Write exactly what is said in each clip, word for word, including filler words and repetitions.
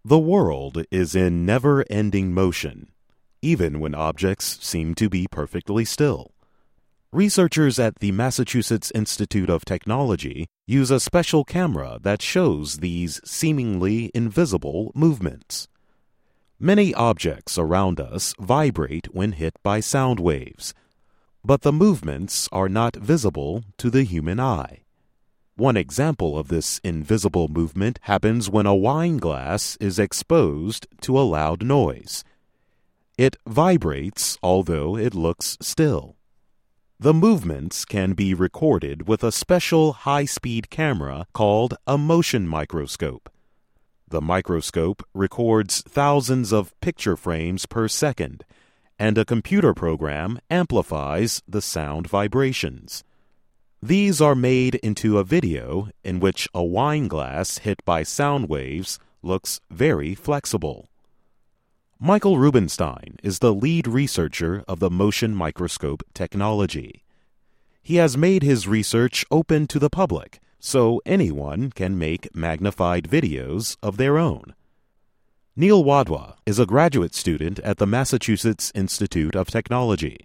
The world is in never-ending motion, even when objects seem to be perfectly still. Researchers at the Massachusetts Institute of Technology use a special camera that shows these seemingly invisible movements. Many objects around us vibrate when hit by sound waves, but the movements are not visible to the human eye. One example of this invisible movement happens when a wine glass is exposed to a loud noise. It vibrates, although it looks still. The movements can be recorded with a special high-speed camera called a motion microscope. The microscope records thousands of picture frames per second, and a computer program amplifies the sound vibrations. These are made into a video in which a wine glass hit by sound waves looks very flexible. Michael Rubenstein is the lead researcher of the motion microscope technology. He has made his research open to the public, so anyone can make magnified videos of their own. Neil Wadhwa is a graduate student at the Massachusetts Institute of Technology.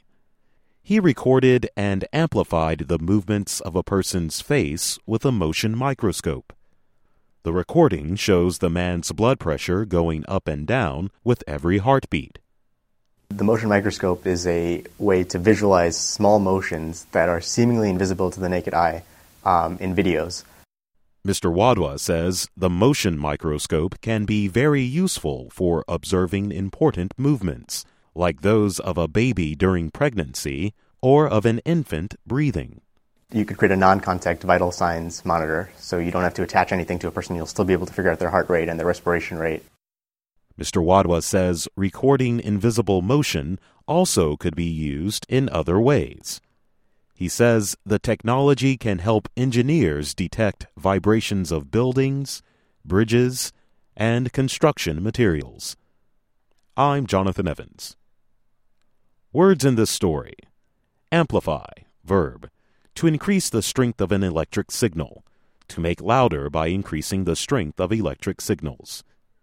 He recorded and amplified the movements of a person's face with a motion microscope. The recording shows the man's blood pressure going up and down with every heartbeat. The motion microscope is a way to visualize small motions that are seemingly invisible to the naked eye um, in videos. Mister Wadhwa says the motion microscope can be very useful for observing important movements, like those of a baby during pregnancy or of an infant breathing. You could create a non-contact vital signs monitor, so you don't have to attach anything to a person. You'll still be able to figure out their heart rate and their respiration rate. Mister Wadhwa says recording invisible motion also could be used in other ways. He says the technology can help engineers detect vibrations of buildings, bridges, and construction materials. I'm Jonathan Evans. Words in this story. Amplify, verb, to increase the strength of an electric signal, to make louder by increasing the strength of electric signals.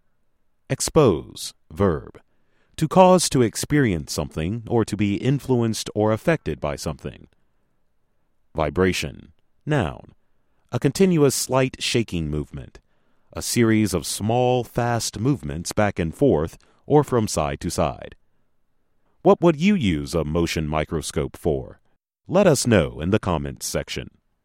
Expose, verb, to cause to experience something or to be influenced or affected by something. Vibration, noun, a continuous slight shaking movement, a series of small, fast movements back and forth or from side to side. What would you use a motion microscope for? Let us know in the comments section.